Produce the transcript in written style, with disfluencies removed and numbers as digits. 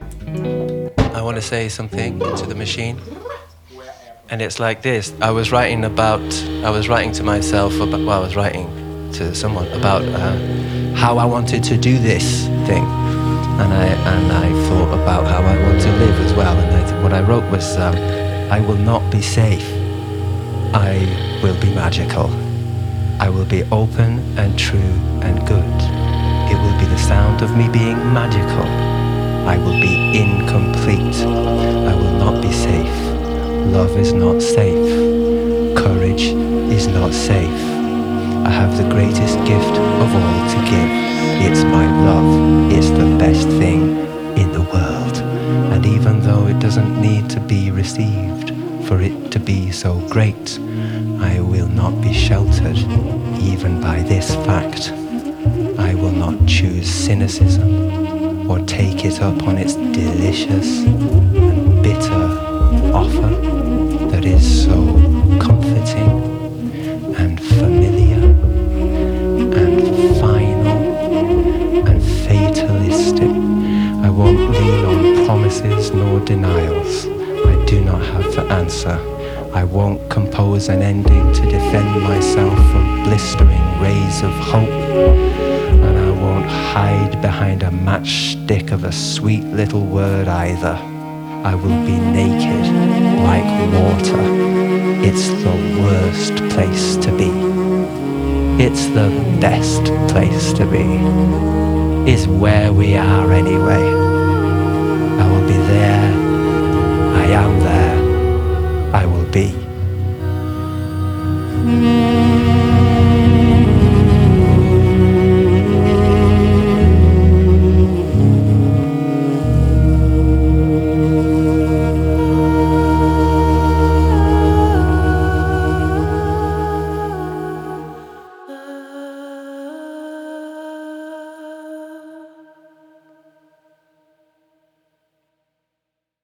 I want to say something into the machine. And it's like this. I was writing to myself about, well, I was writing to someone about how I wanted to do this thing. And I thought about how I want to live as well. And what I wrote was, I will not be safe. I will be magical. I will be open and true and good. It will be the sound of me being magical. I will be incomplete. I will not be safe. Love is not safe. Courage is not safe. I have the greatest gift of all to give. It's my love. It's the best thing in the world. And even though it doesn't need to be received for it to be so great, I will not be sheltered even by this fact. I will not choose cynicism or take it up on its delicious and bitter offer that is so comforting and familiar and final and fatalistic. I won't lean on promises nor denials. I do not have the answer. I won't compose an ending to defend myself from blistering rays of hope. And I won't hide behind a matchstick of a sweet little word either. I will be naked like water. It's the worst place to be. It's the best place to be. It's where we are anyway.